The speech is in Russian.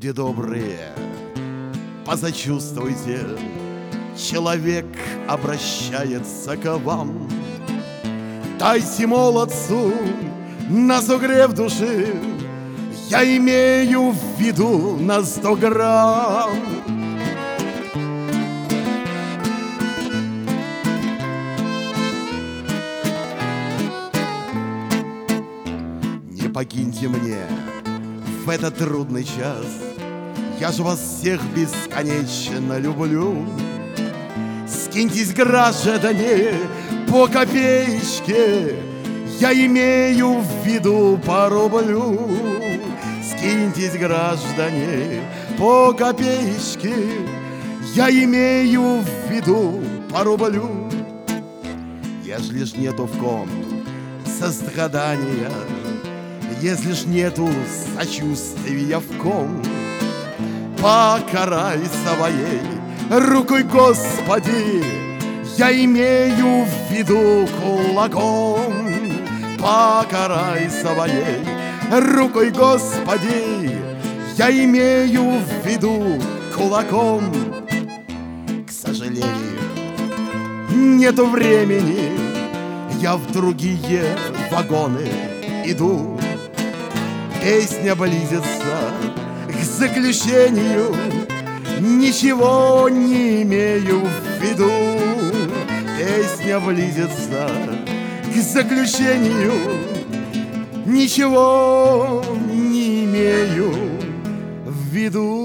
Люди добрые, посочувствуйте, человек обращается к вам. Дайте молодцу на сугрев души, я имею в виду на 100 грамм. Не покиньте мне в этот трудный час, я же вас всех бесконечно люблю. Скиньтесь, граждане, по копеечке, я имею в виду по рублю. Скиньтесь, граждане, по копеечке, я имею в виду по рублю. Если ж нету в ком сострадания, если ж нету сочувствия в ком, покарай своей рукой, Господи, я имею в виду кулаком. Покарай своей рукой, Господи, я имею в виду кулаком. К сожалению, нету времени, я в другие вагоны иду. Песня близится к заключению, ничего не имею в виду. Песня близится к заключению, ничего не имею в виду.